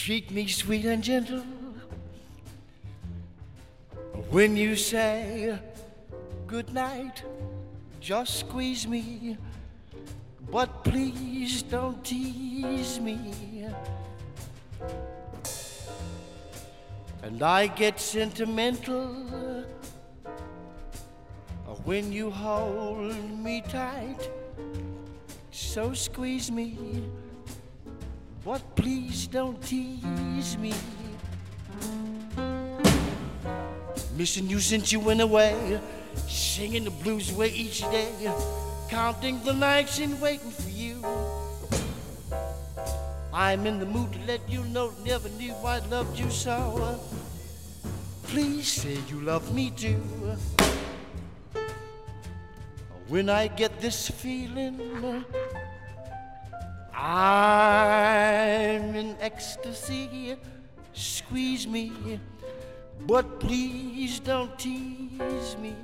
treat me sweet and gentle. When you say good night, just squeeze me, but please don't tease me. And I get sentimental when you hold me tight. So squeeze me, but please don't tease me. Missing you since you went away, singing the blues away each day, counting the nights and waiting for you. I'm in the mood to let you know, never knew I loved you so. Please say you love me too. When I get this feeling, I'm in ecstasy. Squeeze me, but please don't tease me.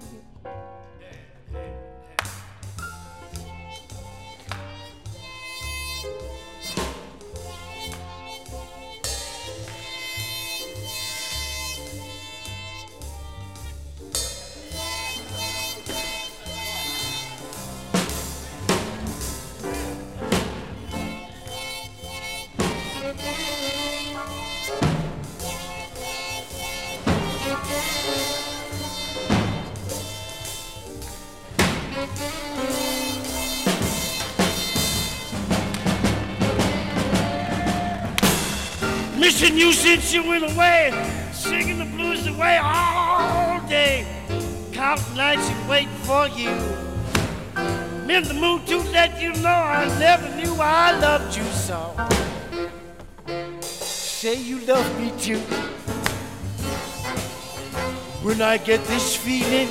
Missing you since you went away, singing the blues away all day, counting nights and waiting for you. I'm in the mood to let you know I never knew I loved you so. Say you love me too. When I get this feeling,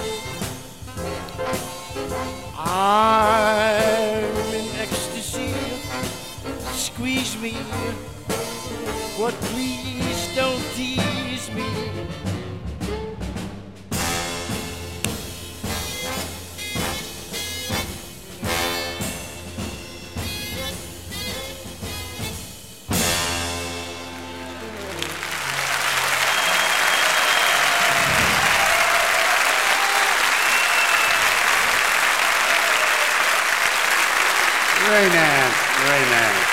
I'm in ecstasy. Squeeze me, but please don't tease me. Very nice, very nice.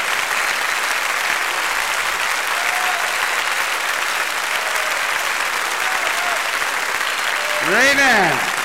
Very nice.